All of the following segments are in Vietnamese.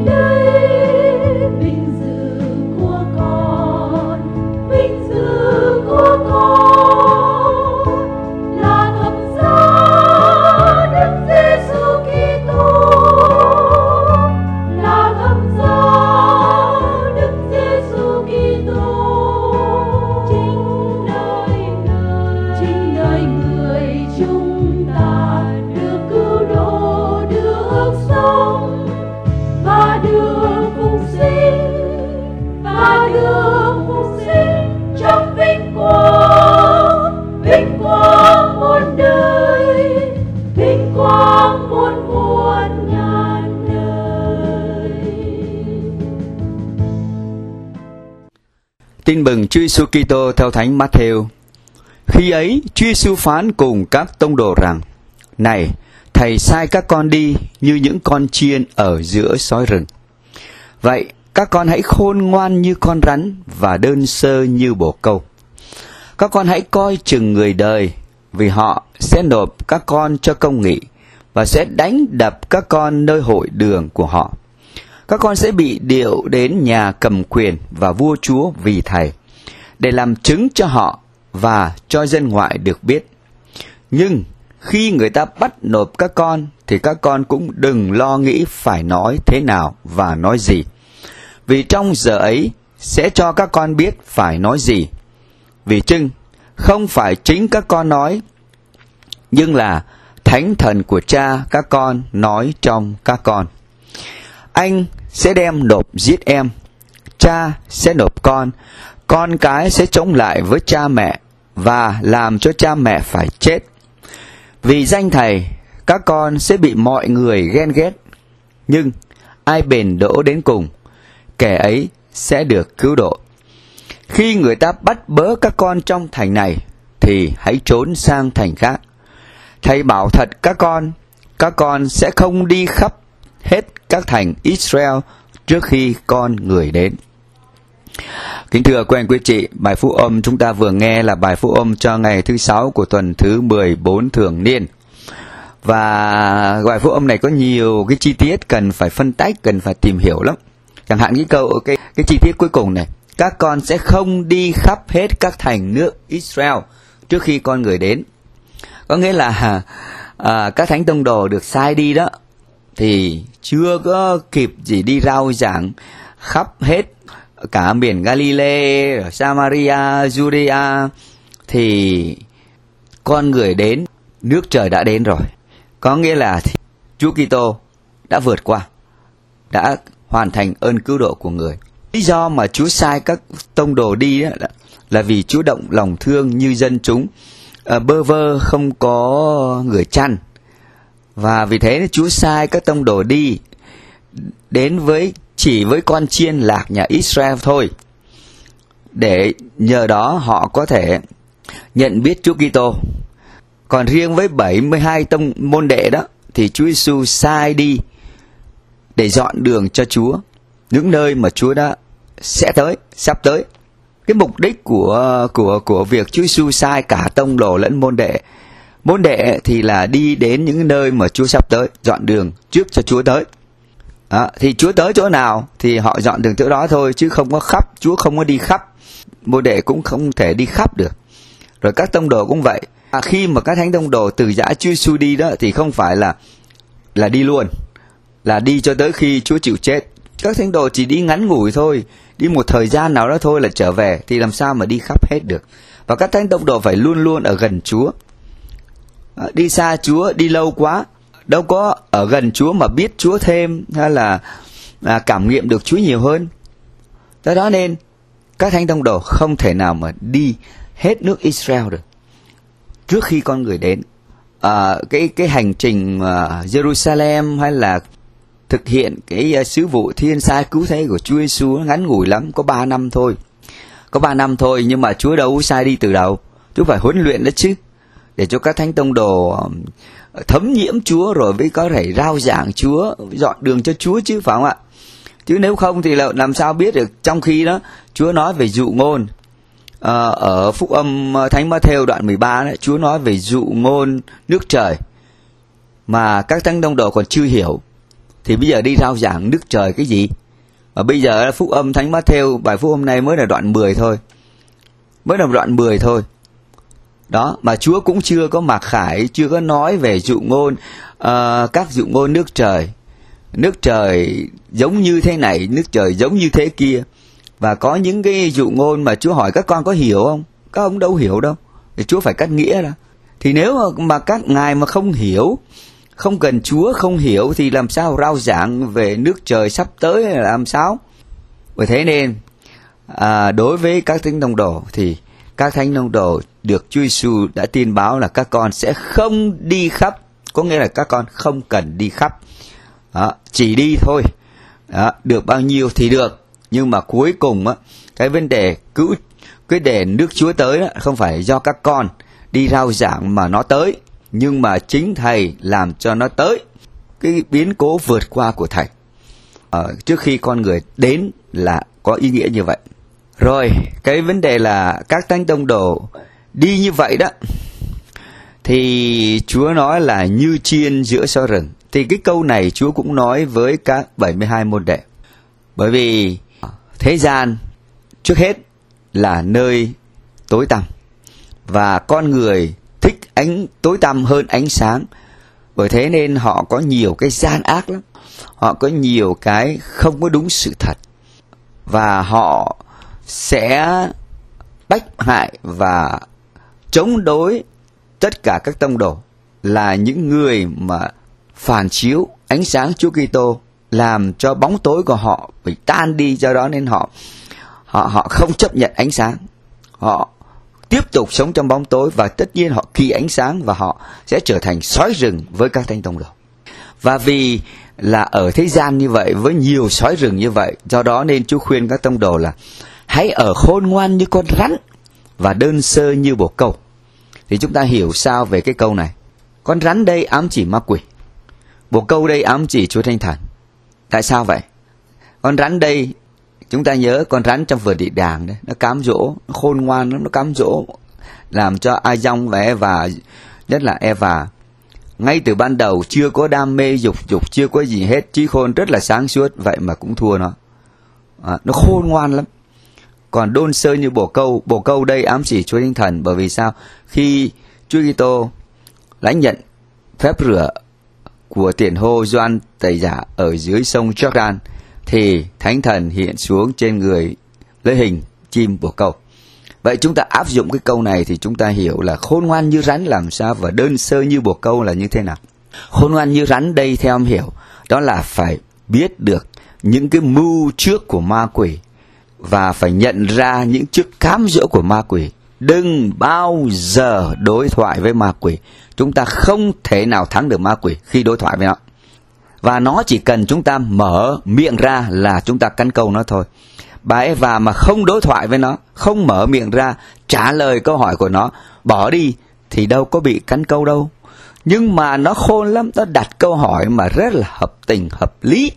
Tin mừng Chúa Giêsu Kitô theo Thánh Matthew. Khi ấy, Chúa Giêsu phán cùng các tông đồ rằng: Này, Thầy sai các con đi như những con chiên ở giữa sói rừng. Vậy, các con hãy khôn ngoan như con rắn và đơn sơ như bồ câu. Các con hãy coi chừng người đời, vì họ sẽ nộp các con cho công nghị và sẽ đánh đập các con nơi hội đường của họ. Các con sẽ bị điệu đến nhà cầm quyền và vua chúa vì Thầy, để làm chứng cho họ và cho dân ngoại được biết. Nhưng khi người ta bắt nộp các con, thì các con cũng đừng lo nghĩ phải nói thế nào và nói gì. Vì trong giờ ấy sẽ cho các con biết phải nói gì. Vì chưng không phải chính các con nói, nhưng là Thánh Thần của Cha các con nói trong các con. Anh sẽ đem nộp giết em, cha sẽ nộp con cái sẽ chống lại với cha mẹ và làm cho cha mẹ phải chết. Vì danh Thầy, các con sẽ bị mọi người ghen ghét, nhưng ai bền đỗ đến cùng, kẻ ấy sẽ được cứu độ. Khi người ta bắt bớ các con trong thành này, thì hãy trốn sang thành khác. Thầy bảo thật các con sẽ không đi khắp hết các thành Israel trước khi con người đến. Kính thưa quý anh quý chị, bài phúc âm chúng ta vừa nghe là bài phúc âm cho ngày thứ 6 của tuần thứ 14 thường niên. Và bài phúc âm này có nhiều cái chi tiết cần phải phân tách, cần phải tìm hiểu lắm. Chẳng hạn cái chi tiết cuối cùng này: các con sẽ không đi khắp hết các thành nước Israel trước khi con người đến. Có nghĩa là các thánh tông đồ được sai đi đó, thì chưa có kịp gì đi rao giảng khắp hết cả miền Galilee, Samaria, Judea, thì con người đến, nước trời đã đến rồi. Có nghĩa là Chúa Kitô đã vượt qua, đã hoàn thành ơn cứu độ của người. Lý do mà Chúa sai các tông đồ đi đó là vì Chúa động lòng thương như dân chúng bơ vơ không có người chăn. Và vì thế Chúa sai các tông đồ đi đến chỉ với con chiên lạc nhà Israel thôi, để nhờ đó họ có thể nhận biết Chúa Kitô. Còn riêng với 72 tông môn đệ đó, thì Chúa Giêsu sai đi để dọn đường cho Chúa, những nơi mà Chúa đã sắp tới. Cái mục đích của việc Chúa Giêsu sai cả tông đồ lẫn môn đệ thì là đi đến những nơi mà Chúa sắp tới, dọn đường trước cho Chúa tới. Thì Chúa tới chỗ nào thì họ dọn đường chỗ đó thôi, chứ không có khắp. Chúa không có đi khắp, môn đệ cũng không thể đi khắp được. Rồi các tông đồ cũng vậy. Khi mà các thánh tông đồ từ giã Chúa Giêsu đi đó, thì không phải là đi luôn, là đi cho tới khi Chúa chịu chết. Các thánh đồ chỉ đi ngắn ngủi thôi, đi một thời gian nào đó thôi là trở về, thì làm sao mà đi khắp hết được. Và các thánh tông đồ phải luôn luôn ở gần Chúa. Đi xa Chúa, đi lâu quá, đâu có ở gần Chúa mà biết Chúa thêm, hay là cảm nghiệm được Chúa nhiều hơn. Do đó nên các thánh tông đồ không thể nào mà đi hết nước Israel được trước khi con người đến. Cái hành trình Jerusalem hay là thực hiện cái sứ vụ thiên sai cứu thế của Chúa Giêsu ngắn ngủi lắm, có 3 năm thôi. Có 3 năm thôi, nhưng mà Chúa đâu sai đi từ đầu. Chúa phải huấn luyện đó chứ, để cho các thánh tông đồ thấm nhiễm Chúa, rồi mới có thể rao giảng Chúa, dọn đường cho Chúa chứ, phải không ạ? Chứ nếu không thì làm sao biết được. Trong khi đó Chúa nói về dụ ngôn ở phúc âm Thánh Matthew đoạn 13 đấy, Chúa nói về dụ ngôn nước trời mà các thánh tông đồ còn chưa hiểu, thì bây giờ đi rao giảng nước trời cái gì? Và bây giờ phúc âm Thánh Matthew bài phúc hôm nay mới là đoạn 10 thôi. Mới là đoạn 10 thôi. Đó, mà Chúa cũng chưa có mặc khải, chưa có nói về dụ ngôn, các dụ ngôn nước trời. Nước trời giống như thế này, nước trời giống như thế kia. Và có những cái dụ ngôn mà Chúa hỏi các con có hiểu không? Các ông đâu hiểu đâu. Thì Chúa phải cắt nghĩa ra. Thì nếu mà các ngài mà không hiểu, không cần Chúa không hiểu thì làm sao rao giảng về nước trời sắp tới là làm sao? Bởi thế nên đối với các thánh tông đồ thì các thánh tông đồ được Chúa Giêsu đã tiên báo là các con sẽ không đi khắp, có nghĩa là các con không cần đi khắp. Đó, chỉ đi thôi. Đó, được bao nhiêu thì được. Nhưng mà cuối cùng á, cái vấn đề cái đề nước Chúa tới đó, không phải do các con đi rao giảng mà nó tới, nhưng mà chính Thầy làm cho nó tới. Cái biến cố vượt qua của Thầy trước khi con người đến là có ý nghĩa như vậy. Rồi, cái vấn đề là các thánh tông đồ đi như vậy đó, thì Chúa nói là như chiên giữa sói rừng. Thì cái câu này Chúa cũng nói với các 72 môn đệ. Bởi vì thế gian trước hết là nơi tối tăm, và con người thích ánh tối tăm hơn ánh sáng. Bởi thế nên họ có nhiều cái gian ác lắm, họ có nhiều cái không có đúng sự thật, và họ sẽ bách hại và chống đối tất cả các tông đồ, là những người mà phản chiếu ánh sáng Chúa Kitô, làm cho bóng tối của họ bị tan đi. Do đó nên họ không chấp nhận ánh sáng, họ tiếp tục sống trong bóng tối, và tất nhiên họ kỳ ánh sáng và họ sẽ trở thành sói rừng với các thánh tông đồ. Và vì là ở thế gian như vậy, với nhiều sói rừng như vậy, do đó nên Chúa khuyên các tông đồ là hãy ở khôn ngoan như con rắn và đơn sơ như bồ câu. Thì chúng ta hiểu sao về cái câu này? Con rắn đây ám chỉ ma quỷ, bồ câu đây ám chỉ Chúa Thánh Thần. Tại sao vậy? Con rắn đây, chúng ta nhớ con rắn trong vườn địa đàng đấy, nó cám dỗ, nó khôn ngoan lắm, nó cám dỗ, làm cho Adam và Eva, nhất là Eva, ngay từ ban đầu chưa có đam mê dục, chưa có gì hết, trí khôn rất là sáng suốt, vậy mà cũng thua nó. Nó khôn ngoan lắm. Còn đôn sơ như bồ câu đây ám chỉ Chúa Thánh Thần. Bởi vì sao? Khi Chúa Kitô lãnh nhận phép rửa của tiền hô Gioan Tẩy Giả ở dưới sông Jordan, thì Thánh Thần hiện xuống trên người lấy hình chim bồ câu. Vậy chúng ta áp dụng cái câu này thì chúng ta hiểu là khôn ngoan như rắn làm sao và đơn sơ như bồ câu là như thế nào. Khôn ngoan như rắn đây theo em hiểu, đó là phải biết được những cái mưu trước của ma quỷ, và phải nhận ra những chiếc cám dỗ của ma quỷ. Đừng bao giờ đối thoại với ma quỷ. Chúng ta không thể nào thắng được ma quỷ khi đối thoại với nó. Và nó chỉ cần chúng ta mở miệng ra là chúng ta cắn câu nó thôi. Bà Eva mà không đối thoại với nó, không mở miệng ra trả lời câu hỏi của nó, bỏ đi, thì đâu có bị cắn câu đâu. Nhưng mà nó khôn lắm, nó đặt câu hỏi mà rất là hợp tình, hợp lý,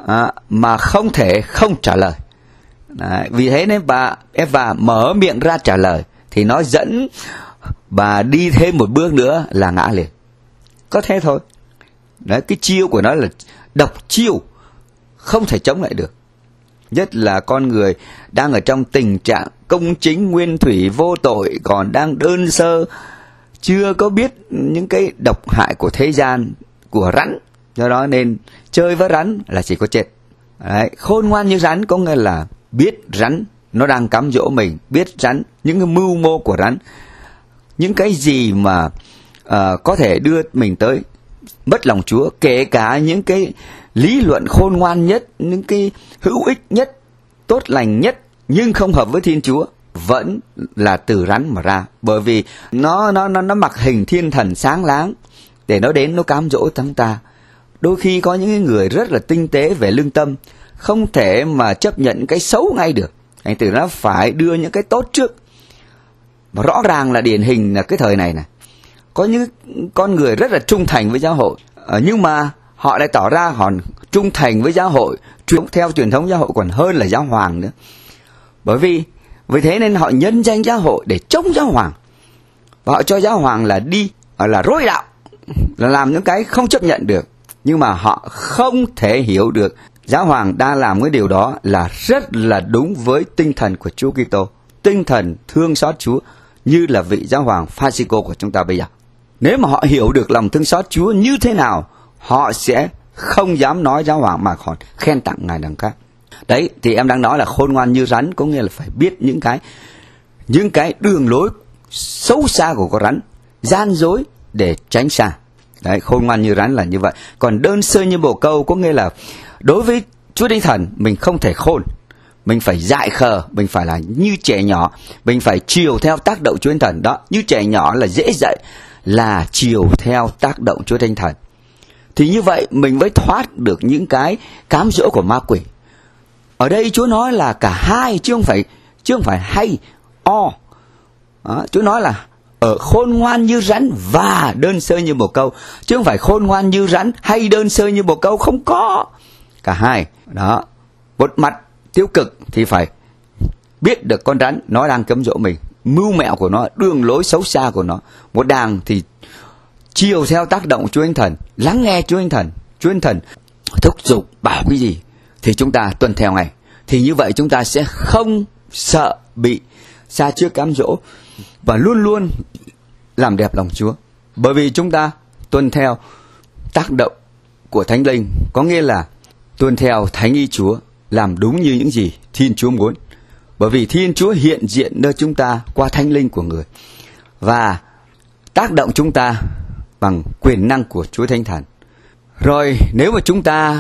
mà không thể không trả lời. Đấy, vì thế nên bà Eva mở miệng ra trả lời, thì nó dẫn bà đi thêm một bước nữa là ngã liền. Có thế thôi. Đấy, cái chiêu của nó là độc chiêu, không thể chống lại được. Nhất là con người đang ở trong tình trạng công chính, nguyên thủy, vô tội, còn đang đơn sơ, chưa có biết những cái độc hại của thế gian, của rắn. Do đó nên chơi với rắn là chỉ có chết. Đấy, khôn ngoan như rắn có nghĩa là biết rắn nó đang cám dỗ mình, biết rắn, những cái mưu mô của rắn, những cái gì mà có thể đưa mình tới mất lòng Chúa, kể cả những cái lý luận khôn ngoan nhất, những cái hữu ích nhất, tốt lành nhất, nhưng không hợp với Thiên Chúa, vẫn là từ rắn mà ra. Bởi vì nó mặc hình thiên thần sáng láng để nó đến nó cám dỗ chúng ta. Đôi khi có những người rất là tinh tế về lương tâm, không thể mà chấp nhận cái xấu ngay được, thành từ nó phải đưa những cái tốt trước. Và rõ ràng là điển hình là cái thời này này, có những con người rất là trung thành với giáo hội, nhưng mà họ lại tỏ ra họ trung thành với giáo hội, theo truyền thống giáo hội còn hơn là giáo hoàng nữa. Bởi vì thế nên họ nhân danh giáo hội để chống giáo hoàng, và họ cho giáo hoàng là đi là rối đạo, là làm những cái không chấp nhận được. Nhưng mà họ không thể hiểu được Giáo hoàng đang làm cái điều đó là rất là đúng với tinh thần của Chúa Kitô, tinh thần thương xót Chúa như là vị Giáo hoàng Francisco của chúng ta bây giờ. Nếu mà họ hiểu được lòng thương xót Chúa như thế nào, họ sẽ không dám nói Giáo hoàng mà còn khen tặng ngài đằng khác. Đấy, thì em đang nói là khôn ngoan như rắn, có nghĩa là phải biết những cái đường lối xấu xa của con rắn, gian dối để tránh xa. Đấy, khôn ngoan như rắn là như vậy. Còn đơn sơ như bồ câu có nghĩa là đối với Chúa Thánh Thần mình không thể khôn, mình phải dại khờ, mình phải là như trẻ nhỏ, mình phải chiều theo tác động Chúa Thánh Thần. Đó, như trẻ nhỏ là dễ dạy, là chiều theo tác động Chúa Thánh Thần. Thì như vậy mình mới thoát được những cái cám dỗ của ma quỷ. Ở đây Chúa nói là cả hai, chứ không phải hay o. Đó, Chúa nói là ở khôn ngoan như rắn và đơn sơ như bồ câu, chứ không phải khôn ngoan như rắn hay đơn sơ như bồ câu, không có. Cả hai. Đó, một mặt tiêu cực thì phải biết được con rắn nó đang cám dỗ mình, mưu mẹo của nó, đường lối xấu xa của nó. Một đàng thì chiều theo tác động Chúa Thánh Thần, lắng nghe Chúa Thánh Thần. Chúa Thánh Thần thúc giục bảo cái gì thì chúng ta tuân theo ngay. Thì như vậy chúng ta sẽ không sợ bị sa trước cám dỗ và luôn luôn làm đẹp lòng Chúa. Bởi vì chúng ta tuân theo tác động của Thánh Linh, có nghĩa là tuân theo Thánh ý Chúa, làm đúng như những gì Thiên Chúa muốn. Bởi vì Thiên Chúa hiện diện nơi chúng ta qua Thánh Linh của Người và tác động chúng ta bằng quyền năng của Chúa Thánh Thần. Rồi nếu mà chúng ta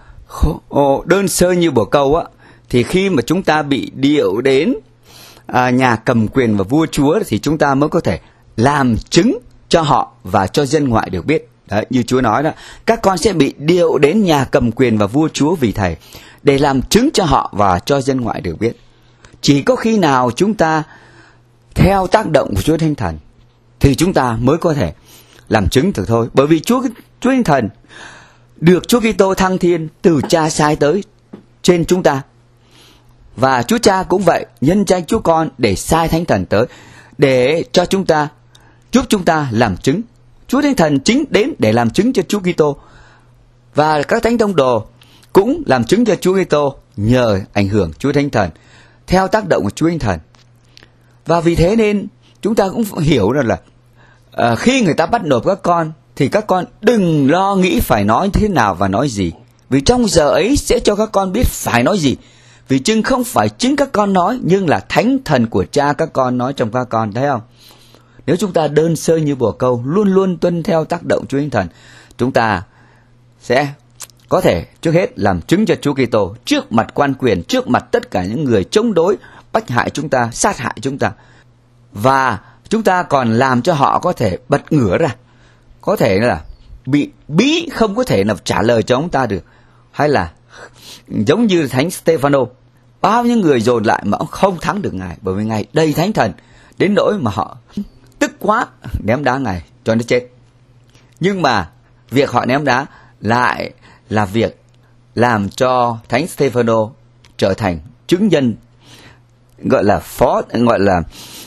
đơn sơ như bồ câu á, thì khi mà chúng ta bị điệu đến nhà cầm quyền và vua chúa thì chúng ta mới có thể làm chứng cho họ và cho dân ngoại được biết. Đấy, như Chúa nói đó, các con sẽ bị điệu đến nhà cầm quyền và vua chúa vì thầy, để làm chứng cho họ và cho dân ngoại được biết. Chỉ có khi nào chúng ta theo tác động của Chúa Thánh Thần thì chúng ta mới có thể làm chứng được thôi. Bởi vì Chúa Thánh Thần được Chúa Kitô thăng thiên từ Cha sai tới trên chúng ta. Và Chúa Cha cũng vậy, nhân danh Chúa Con để sai Thánh Thần tới, để cho chúng ta, giúp chúng ta làm chứng. Chúa Thánh Thần chính đến để làm chứng cho Chúa Kitô. Và các thánh tông đồ cũng làm chứng cho Chúa Kitô nhờ ảnh hưởng Chúa Thánh Thần, theo tác động của Chúa Thánh Thần. Và vì thế nên chúng ta cũng hiểu rằng là khi người ta bắt nộp các con thì các con đừng lo nghĩ phải nói thế nào và nói gì. Vì trong giờ ấy sẽ cho các con biết phải nói gì. Vì chừng không phải chính các con nói, nhưng là Thánh Thần của Cha các con nói trong các con, thấy không? Nếu chúng ta đơn sơ như bồ câu, luôn luôn tuân theo tác động Chúa Thánh Thần, chúng ta sẽ có thể trước hết làm chứng cho Chúa Kitô trước mặt quan quyền, trước mặt tất cả những người chống đối, bách hại chúng ta, sát hại chúng ta. Và chúng ta còn làm cho họ có thể bật ngửa ra, có thể là bị bí, không có thể nào trả lời cho chúng ta được. Hay là giống như Thánh Stefano, bao nhiêu người dồn lại mà ông không thắng được Ngài, bởi vì Ngài đầy Thánh Thần đến nỗi mà họ tức quá ném đá Ngài cho nó chết. Nhưng mà việc họ ném đá lại là việc làm cho Thánh Stefano trở thành chứng nhân, gọi là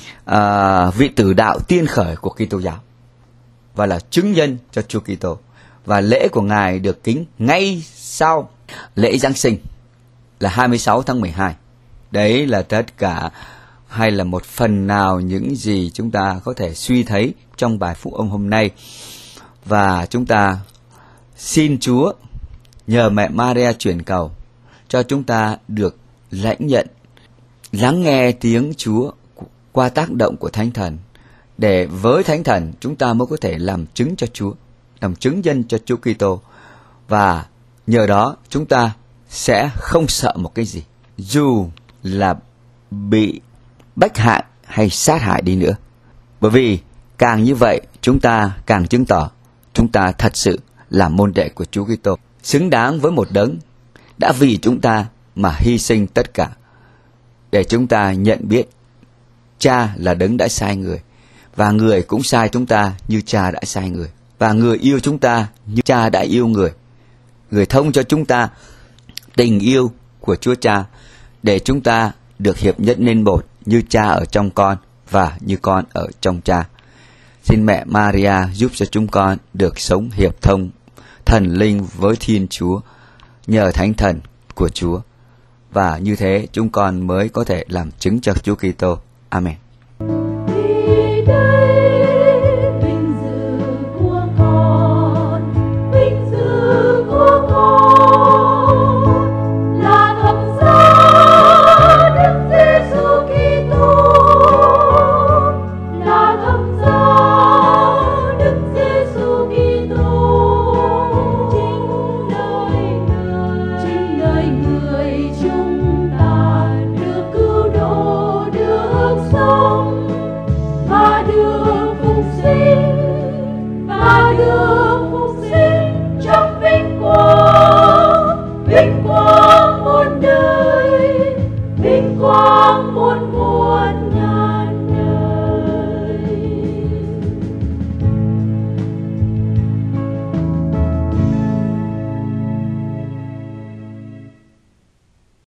vị tử đạo tiên khởi của Kitô giáo, và là chứng nhân cho Chúa Kitô. Và lễ của Ngài được kính ngay sau lễ Giáng sinh là 26 tháng 12. Đấy là tất cả, hay là một phần nào những gì chúng ta có thể suy thấy trong bài Phúc Âm hôm nay. Và chúng ta xin Chúa nhờ mẹ Maria chuyển cầu cho chúng ta được lãnh nhận, lắng nghe tiếng Chúa qua tác động của Thánh Thần, để với Thánh Thần chúng ta mới có thể làm chứng cho Chúa, làm chứng nhân cho Chúa Kitô. Và nhờ đó chúng ta sẽ không sợ một cái gì, dù là bị bách hại hay sát hại đi nữa. Bởi vì càng như vậy chúng ta càng chứng tỏ chúng ta thật sự là môn đệ của Chúa Kitô, xứng đáng với một đấng đã vì chúng ta mà hy sinh tất cả, để chúng ta nhận biết Cha là đấng đã sai Người, và Người cũng sai chúng ta như Cha đã sai Người, và Người yêu chúng ta như Cha đã yêu Người. Người thông cho chúng ta tình yêu của Chúa Cha, để chúng ta được hiệp nhất nên một, như Cha ở trong con và như con ở trong Cha. Xin mẹ Maria giúp cho chúng con được sống hiệp thông thần linh với Thiên Chúa nhờ Thánh Thần của Chúa. Và như thế chúng con mới có thể làm chứng cho Chúa Kitô. Amen.